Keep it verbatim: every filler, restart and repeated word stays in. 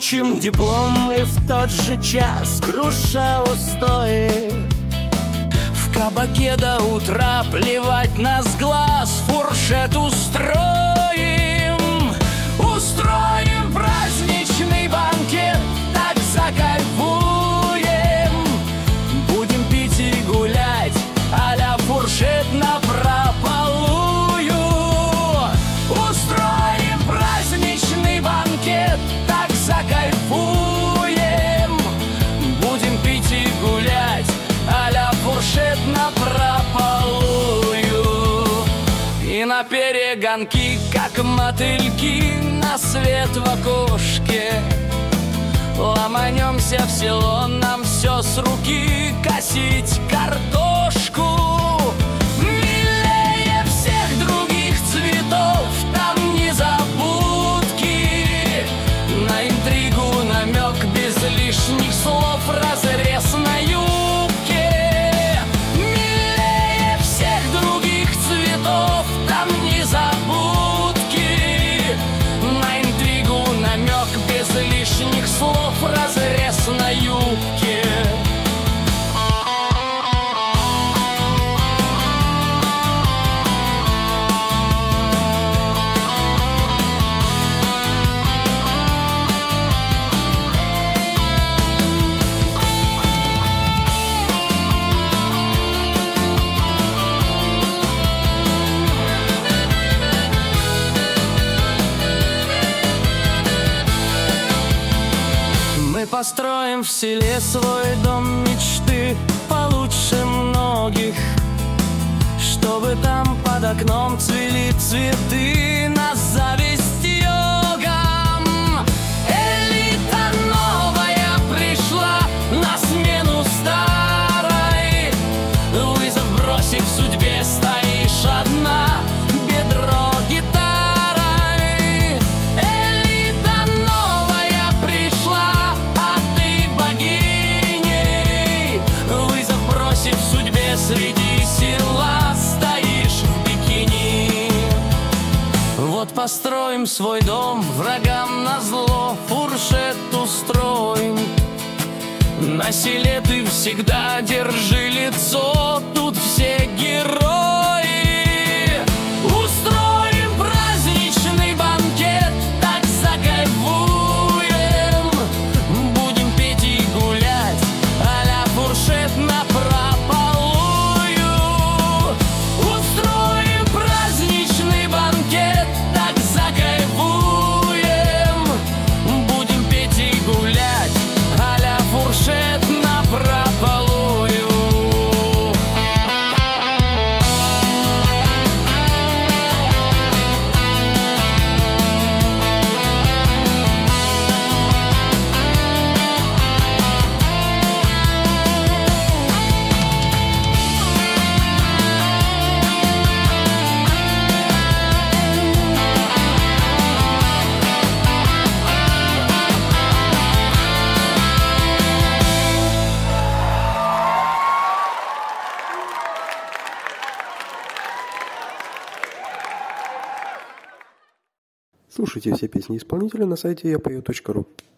получим диплом, и в тот же час круша устои. В кабаке до утра плевать на с глаз, фуршет устроим. Устроим праздничный банкет, так закайфуем. Будем пить и гулять, а-ля фуршет напропалую. Устроим праздничный банкет, так закайфуем. Будем пить и гулять, а-ля фуршет напропалую. И на перегонки, как мотыльки, на свет в окошке ломанемся в село, нам все с руки косить картошку. Милее всех других цветов, там незабудки. На интригу намек без лишних слов, разрез на юбке. Милее всех других цветов, там незабудки. На интригу намек без лишних слов, разрез на юбке. Мы построим в селе свой дом мечты, получше многих, чтобы там под окном цвели цветы на зависть йогам. Элита новая пришла на смену старой. Вызов бросив судьбе, стоишь одна, бедро гитарой. Элита новая пришла, вызов бросив судьбе, среди села стоишь в бикини. Вот построим свой дом, врагам назло фуршет устроим. На селе ты всегда держи лицо, тут все герои. Устроим праздничный банкет, так закайфуем. Будем петь и гулять, а-ля фуршет напропалую. Устроим праздничный банкет, так закайфуем. Будем петь и гулять, а-ля фуршет напропалую. Слушайте все песни исполнителя на сайте я пою точка ру.